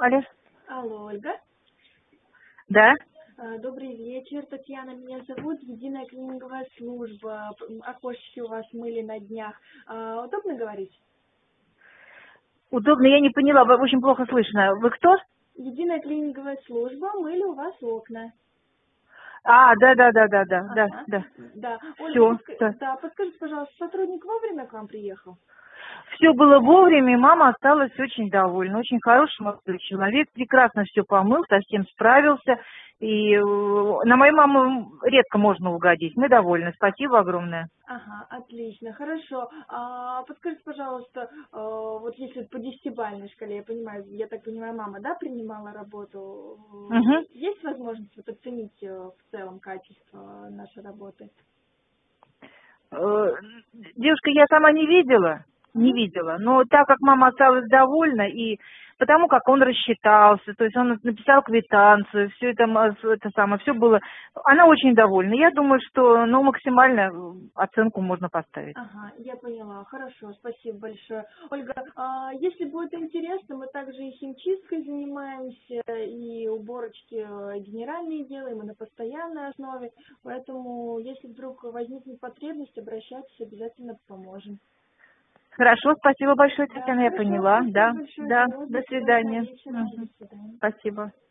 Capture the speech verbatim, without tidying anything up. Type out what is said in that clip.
Алло. Алло, Ольга. Да. А, Добрый вечер, Татьяна меня зовут, единая клининговая служба, М, окошечки у вас мыли на днях. А, Удобно говорить? Удобно, я не поняла, вы очень плохо слышно. Вы кто? Единая клининговая служба, мыли у вас окна. А, да, да, да, да, да, да, Ага, да. да. Ольга, Все, подска- да. да, подскажите, пожалуйста, сотрудник вовремя к вам приехал? Все было вовремя, и мама осталась очень довольна. Очень хороший молодой человек, прекрасно все помыл, совсем справился. И э, на мою маму редко можно угодить. Мы довольны. Спасибо огромное. Ага, отлично, хорошо. А, подскажите, пожалуйста, э, вот если по десятибалльной шкале, я понимаю, я так понимаю, мама, да, принимала работу, Угу. э, есть возможность вот оценить э, в целом качество нашей работы? Э, Девушка, я сама не видела, не Мгм. видела, но так как мама осталась довольна, и потому как он рассчитался, то есть он написал квитанцию, все это, м, а, это самое, все было, она очень довольна. Я думаю, что, ну, максимально э, оценку можно поставить. Ага, я поняла. Хорошо, спасибо большое. Ольга, а если будет интересно, мы также и химчисткой занимаемся, и уборочки э, генеральные делаем, и на постоянной основе. Поэтому, если вдруг возникнет потребность, обращайтесь, обязательно поможем. Хорошо, спасибо большое, Да, Татьяна, я хорошо, поняла, спасибо да, большое за да, просьбу. до Удачного свидания. вечера. До Мгм. свидания. Спасибо.